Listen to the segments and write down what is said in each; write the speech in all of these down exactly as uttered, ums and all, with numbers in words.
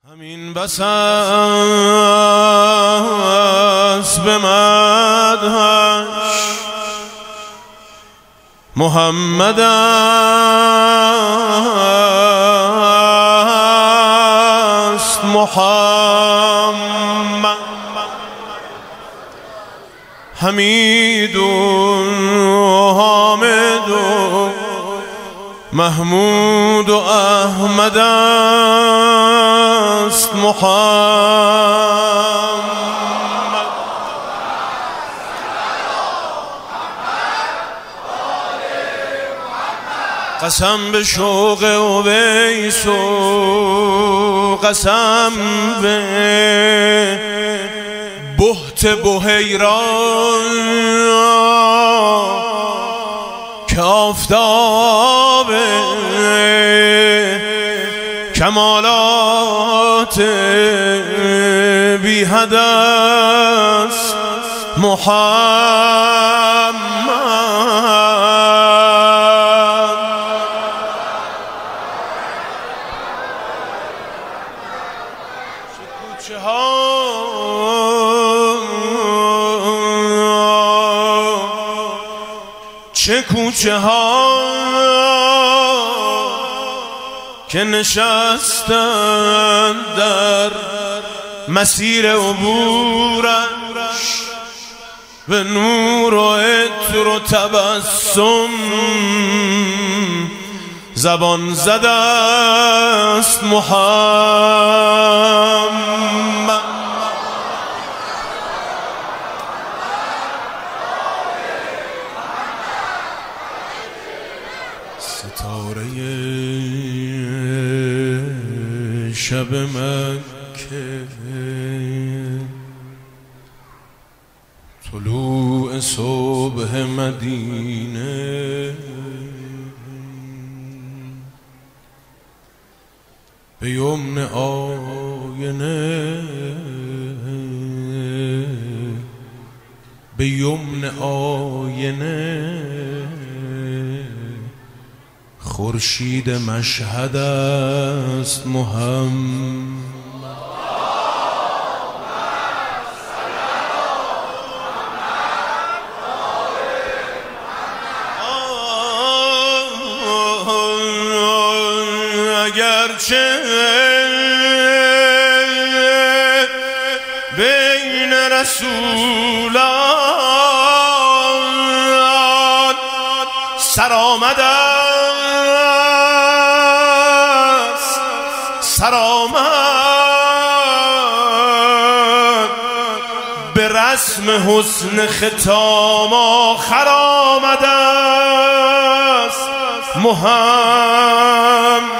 همین بس است به مدحش محمد است محمد حمید و حامد و محمود و احمد است محمد قسم به شوق اویس و قسم به بهت بحیران که آفتاب کمالات بی حد است محمد چه کوچه ها چه کوچه ها که نشستن در مسیر عبورش به نور و عطر و تبسم زبان زده است محمد ستاره شب مکه طلوع صبح مدینه به یمن آینه به یمن آینه خورشید مشهد است محمد اگرچه بین رسولان سرآمد است سرآمد به رسم حسن ختام آخر آمد است محمد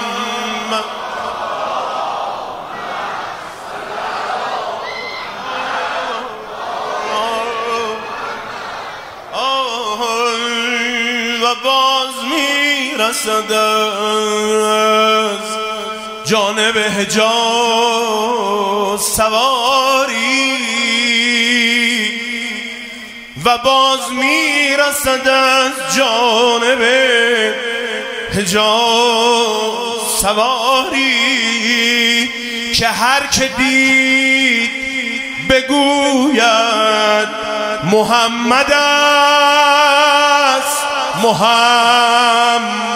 و باز میرسد از جانب حجاز سواری و باز میرسد از جانب حجاز سواری که هر که دید بگوید محمد است محمد